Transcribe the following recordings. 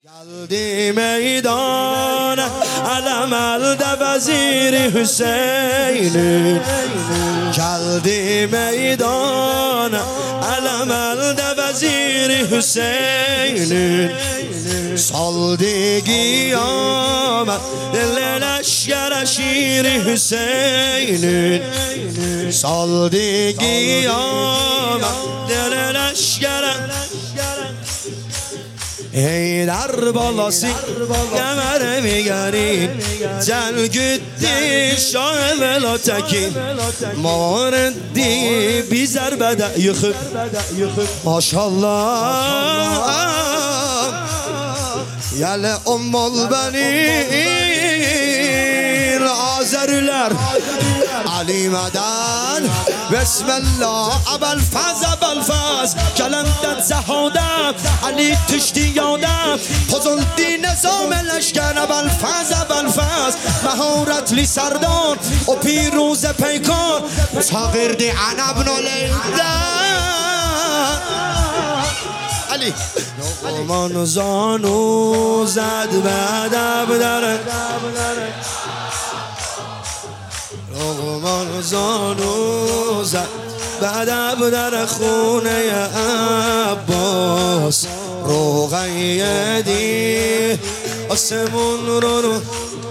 geldi meydana alem elde veziri Hüseyin'in. Geldi meydana alem elde veziri Hüseyin'in. Saldı kıyamet leşkere şiri Hüseyin'in. Saldı kıyamet leşkere. Heydar balası kemer migerin Cel gitti şah velateki Mağrendi bir zerbede yıkıp Maşallah Yale ummul benir Azeriler Alime'den Bismillah Abel faz Kelemden zehadem Ali tüşti yadem Pozuldi nizam leşker Abel faz Meharetli serdar O پیروز پیکار تغیردی عن ابن لیدن علی نقمان زانو زد بدب داره نقمان زانو زد بدب در خونه عباس رقیدی آسمون رو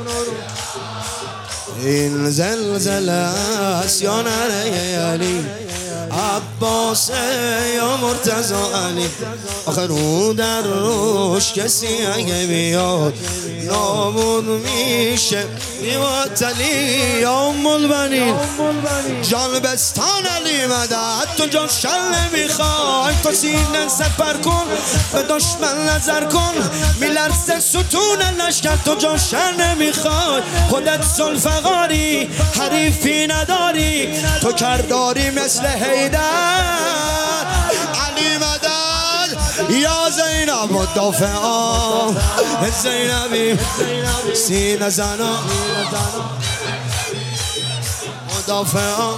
این زلزله است یا نره علی عباس یا مرتضی علی آخر او در روش کسی اگه بیاد نابود میشه میواتلی یا ام البنین جان بستان علی مدد تو جان شل نمیخوای تو سینه سپر کن به دشمن نظر کن میلرزه ستون لشکر تو جان شل نمیخوای خودت ذوالفقاری حریفی نداری تو کرداری مثل حیدر علی مدد یا زینب مدافعا زینبی سینه زنا مدافعا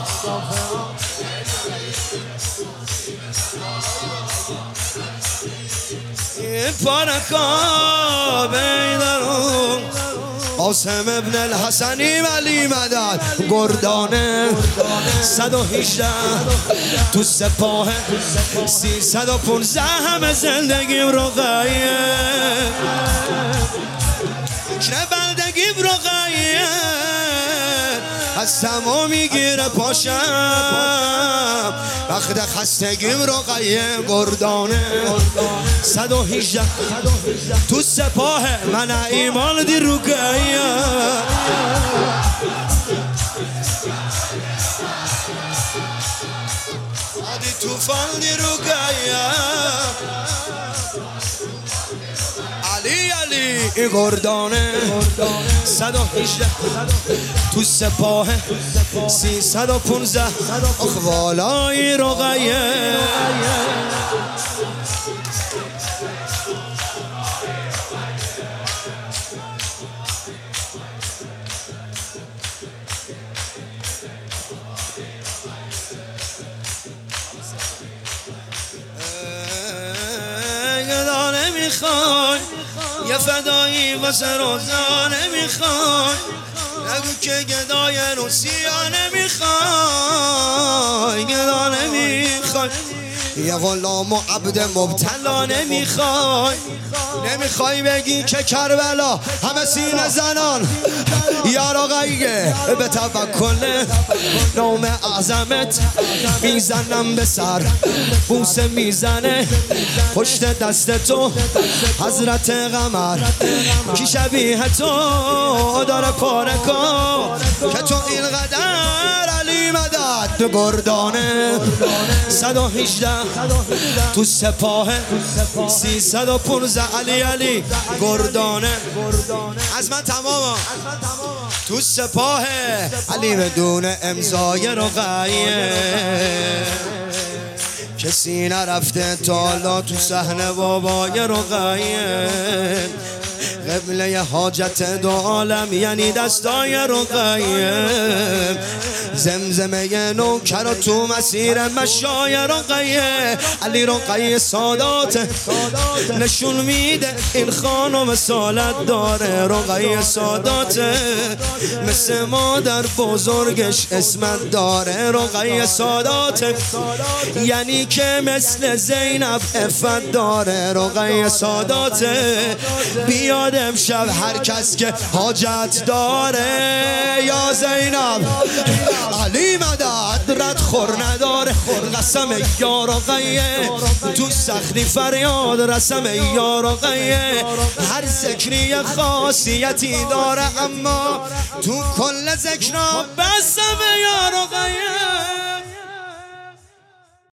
پارکا بیدرون قاسم ابن الحسنی ولی مدد گردانه 118 تو سپاه 315 همه زندگیم رقیه چه بلدگیم رقیه هستم و میگیره پاشم وقت خستگیم رقیه گردانه 118 تو سپاه من ایمان دی رقیه آدی توفان دی رقیه علی علی گردانه 118 تو سپاه 315 اخوالای رقیه نمیخوای یه فدایی واسه روزا نمیخوای نگو که گدای روسیا نمیخوای گدا نمیخوای یه غلام و عبد مبتلا نمیخوای بگی که کربلا همه سینه زنان یا رقیه به توکل نام اعظمت میزنم به سر بوسه میزنه پشت دست تو حضرت قمر کی شبیه تو داره پاره کن که تو اینقدر علی مدد گردانه 118 تو سپاه 315 علی گردانه از من تماما تو سپاه علی بدون امضای رقیه کسی نرفته تا حالا تو صحنه بابای رقیه قبله حاجت دو عالم یعنی دستای رقیه زمزمه نوکر و تو مسیر مشای رقیه علی رقیه سادات نشون میده این خانم سالت داره رقیه سادات مثل مادر بزرگش اسمت داره رقیه سادات یعنی که مثل زینب عفت داره رقیه سادات بیاد امشب هر کس که حاجت داره یا زینب علی مدد رد خور نداره قسم یا رقیه تو سختی فریاد رسم یا رقیه هر ذکری خاصیتی داره اما تو کل ذکرها بسم یا رقیه